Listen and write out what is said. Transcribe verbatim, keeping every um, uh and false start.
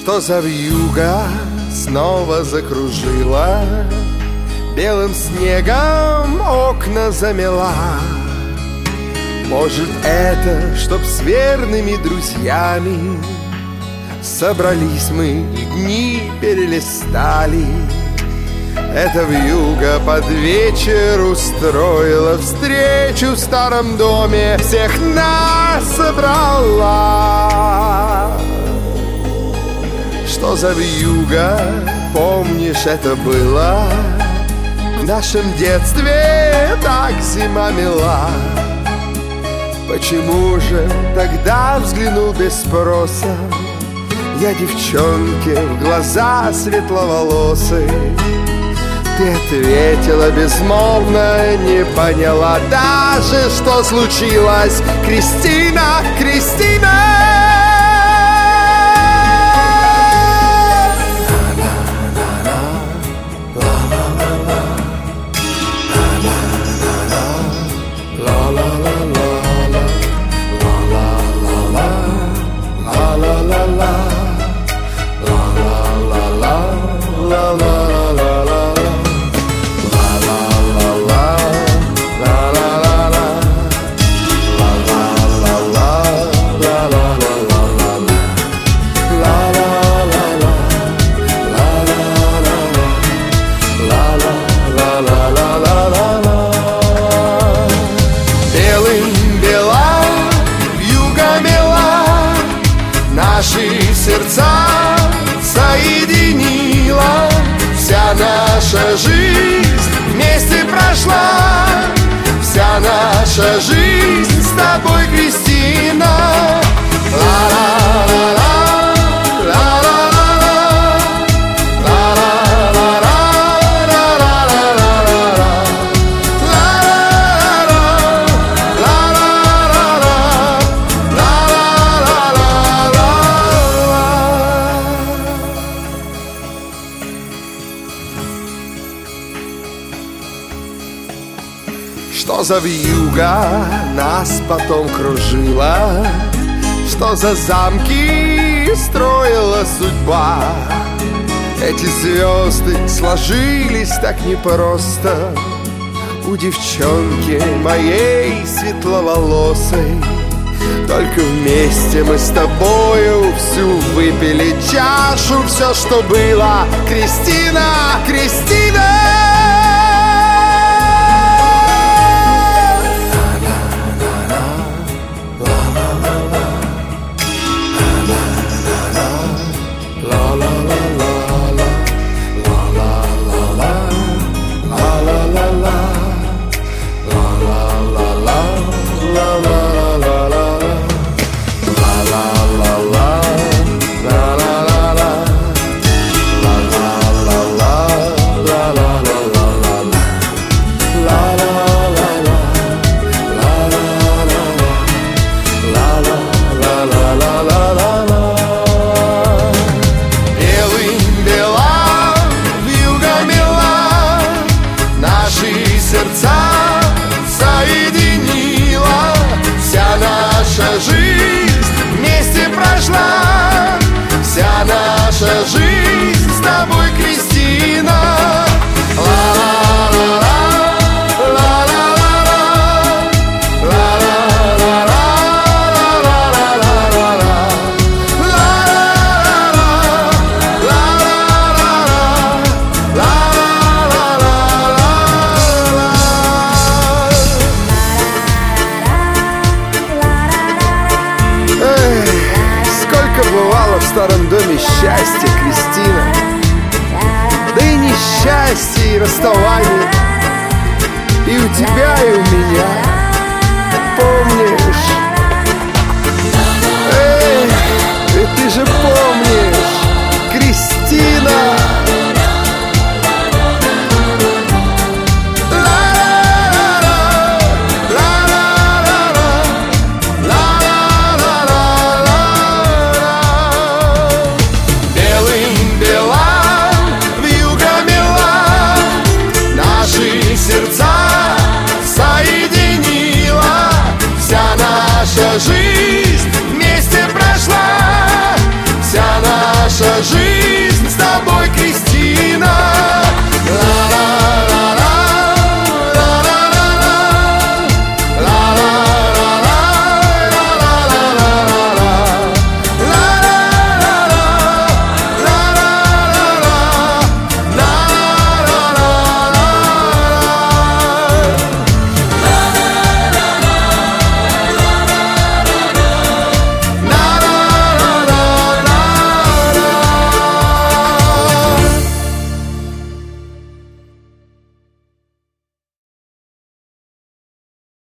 Что за вьюга снова закружила, белым снегом окна замела? Может, это, чтоб с верными друзьями собрались мы и дни перелистали. Эта вьюга под вечер устроила встречу в старом доме, всех нас собрала. Что за вьюга, помнишь, это было в нашем детстве, так зима мила. Почему же тогда взглянул без спроса я девчонке в глаза светловолосой? Ты ответила безмолвно, не поняла даже, что случилось. Кристина, Кристина! Наша жизнь вместе прошла, вся наша жизнь с тобой, Кристина. Ла-ла-ла-ла, что за вьюга нас потом кружила, что за замки строила судьба. Эти звезды сложились так непросто у девчонки моей светловолосой. Только вместе мы с тобою всю выпили чашу, все, что было. Кристина, Кристина! Вся наша жизнь с тобой, Кристина. Бывало в старом доме счастье, Кристина. Да и несчастье, и расставание